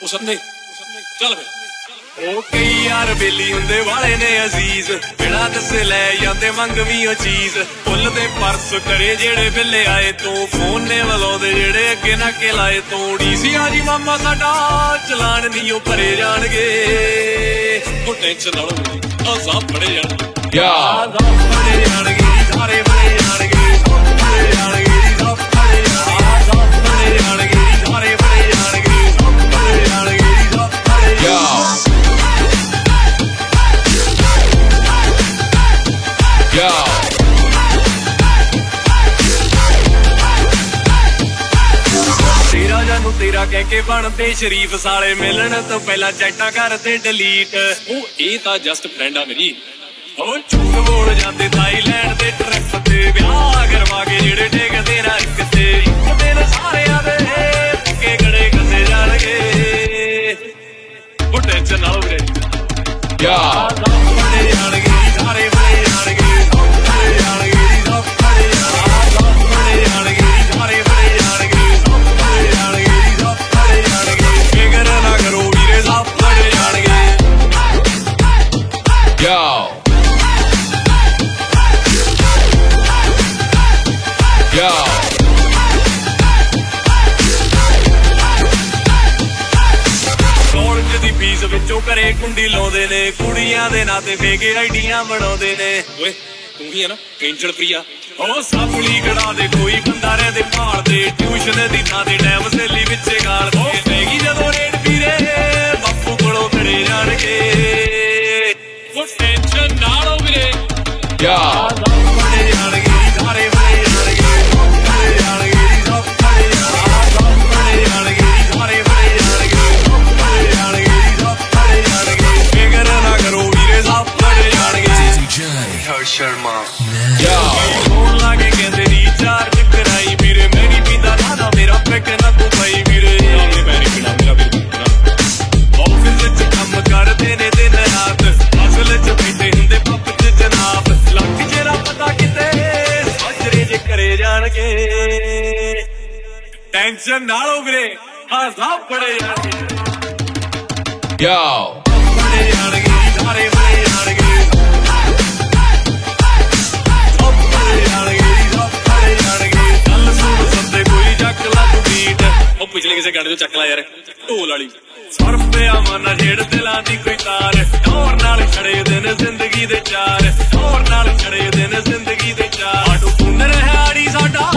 ਚੱਲ ਫਿਰ ਉਹ ਕਈ ਯਾਰ ਬੇਲੀ ਹੁੰਦੇ ਵਾਲੇ ਨੇ ਅਜ਼ੀਜ਼ ਬਿਨਾਂ ਦੱਸੇ ਲੈ ਜਾਂਦੇ ਮੰਗਵੀਂ ਉਹ ਚੀਜ਼ ਫੁੱਲ ਦੇ ਪਰਸ ਕਰੇ ਜਿਹੜੇ ਬਿੱਲੇ ਆਏ ਤੂੰ ਫੋਨ ਨੇ ਵਲਾਉਂਦੇ ਜਿਹੜੇ ਅੱਗੇ ਨਾ ਕੇ ਲਾਏ ਤੂੰ ਡੀਸੀਆ ਜੀ ਮਾਮਾ ਸਾਡਾ ਚਲਾਨ ਨਹੀਂ ਉਹ ਭਰੇ ਜਾਣਗੇ ਉਹ ਟੈਨਸ਼ਨ ਨਾ ਲਓ ਸਭ ਫੜੇ ਜਾਣਗੇ ਯਾਰ ਫੜੇ ਜਾਣਗੇ ਸਾਰੇ ਫੜੇ ਜਾਣਗੇ ਫੜੇ ਜਾਣਗੇ ਸਭ ਫੜੇ ਜਾਣਗੇ ਸਭ ਫੜੇ ਜਾਣਗੇ ਸਾਰੇ ਫੜੇ ਜਾਣਗੇ ਸਭ ਫੜੇ ਜਾਣਗੇ ਸਭ ਫੜੇ ਜਾਣਗੇ ਤੇਰਾ ਜਾਨੂੰ ਤੇਰਾ ਕਹਿ ਕੇ ਬਣਦੇ ਸ਼ਰੀਫ ਸਾਲੇ ਮਿਲਣ ਤੋਂ ਪਹਿਲਾਂ ਚੈਟਾਂ ਕਰਦੇ ਡਿਲੀਟ ਉਹ ਇਹ ਤਾਂ ਜਸਟ ਫਰੈਂਡ ਆ ਮੇਰੀ ਉਹ ਝੂਠ ਬੋਲ ਜਾਂਦੇ ਥਾਈਲੈਂਡ ਦੇ ਟ੍ਰਿਪ ਤੇ ਵਿਆਹ ਕਰਵਾ ਕੇ ਜਿਹੜੇ ਡੇਗਦੇ ਨਾ ਇੱਕ ਤੇ ਇੱਕ ਦਿਨ ਸਾਰਿਆਂ ਦੇ ਪੱਕੇ ਗੜੇ ਕੱਸੇ ਜਾਣਗੇ ਉਹ ਟੈਨਸ਼ਨ ਨਾ ਲਓ ਵੀਰੇ ਯਾਰ ਬੜੇ ਜਾਣਗੇ ਸਾਰੇ ਬੜੇ ਜਾਣਗੇ ਬੜੇ ਜਾਣਗੇ ਸਭ ਬੜੇ ਜਾਣਗੇ ਸਾਰੇ ਬੜੇ ਜਾਣਗੇ ਸਭ ਬੜੇ ਜਾਣਗੇ ਸਭ ਬੜੇ ਜਾਣਗੇ ਫਿਕਰ ਨਾ ਕਰੋ ਵੀਰੇ ਸਭ ਬੜੇ ਜਾਣਗੇ ਯੋ ਕਾਲਜ ਦੀ ਫੀਸ ਵਿੱਚੋਂ ਘਰੇ ਕੁੰਡੀ ਲਾਉਂਦੇ ਨੇ ਕੁੜੀਆਂ ਦੇ ਨਾਂ ਤੇ ਫੇਕ ਆਈਡੀਆਂ ਬਣਾਉਂਦੇ ਨੇ ਓਏ ਤੂੰ ਹੀ ਹੈ ਨਾ ਐਂਜਲ ਪ੍ਰਿਆ ਉਹ ਸਾਪਲੀ ਕੜਾ ਦੇ ਕੋਈ ਬੰਦਾ ਰਹਿੰਦੇ ਭਾਲ ਦੇ ਟਿਊਸ਼ਨ ਦੀ ਥਾਂ ਤੇ ਟਾਈਮ ਸੇਲੀ ਵਿੱਚ ਗਾਲ ਦੇ ਪੈਗੀ ਜਦੋਂ ਰੇਡ ਵੀਰੇ ਬਾਪੂ ਕੋਲੋਂ ਖੜੇ ਜਾਣਗੇ ਉਹ ਟੈਨਸ਼ਨ ਨਾ ਲਓ ਵੀਰੇ ਯਾਰ ਬੜੇ ਜਾਣਗੇ ਸਾਰੇ ਬੜੇ ਜਾਣਗੇ ਬੜੇ ਜਾਣਗੇ ਸਭ ਬੜੇ ਜਾਣਗੇ ਸਾਰੇ ਬੜੇ ਜਾਣਗੇ ਬੜੇ ਜਾਣਗੇ ਸਭ ਬੜੇ ਜਾਣਗੇ ਫਿਕਰ ਨਾ ਕਰੋ ਵੀਰੇ ਸਭ ਬੜੇ ਜਾਣਗੇ ਸ਼ਰਮਾ ਫੋਨ ਲਾ ਕੇ ਕਹਿੰਦੇ ਰੀਚਾਰਜ ਕਰਾਈ ਵੀਰੇ ਮੈਂ ਨਹੀਂ ਪੀਂਦਾ ਨਾ ਮੇਰਾ ਪੈਕ ਨਾ ਤੂੰ ਪਾਈ ਵੀਰੇ ਮੈਂ ਨਹੀਂ ਪੀਣਾ ਮੇਰਾ ਵੀਰ ਆਫਿਸ ਵਿੱਚ ਕੰਮ ਕਰਦੇ ਨੇ ਦਿਨ ਰਾਤ ਅਸਲ ਚ ਬੈਠੇ ਹੁੰਦੇ ਪੱਪ ਚ ਜਨਾਬ ਲੱਗ ਜਿਹੜਾ ਪਤਾ ਕਿਤੇ ਸਾਜਰੇ ਜੇ ਕਰੇ ਜਾਣਗੇ ਟੈਨਸ਼ਨ ਨਾ ਲਓ ਵੀਰੇ ਹਾਂ ਸਭ ਬੜੇ ਜਾਣਗੇ ਯੋ ਬੜੇ ਜਾਣਗੇ ਸਾਰੇ ਬੜੇ ਜਾਣਗੇ ਪਿਛਲੇ ਕਿਸੇ ਗਾਣੇ ਤੋਂ ਚੱਕ ਲਾ ਯਾਰ ਢੋਲ ਵਾਲੀ ਸਰਫ ਪਿਆ ਮਨ ਛੇੜ ਦਿਲਾਂ ਦੀ ਕੋਈ ਤਾਰ ਟੌਰ ਨਾਲ ਛੜੇ ਦਿਨ ਜ਼ਿੰਦਗੀ ਦੇ ਚਾਰ ਟੌਰ ਨਾਲ ਛੜੇ ਦਿਨ ਜ਼ਿੰਦਗੀ ਦੇ ਚਾਰ ਆਟੋ ਪੁੰਨਰ ਹੈ ਆੜੀ ਸਾਡਾ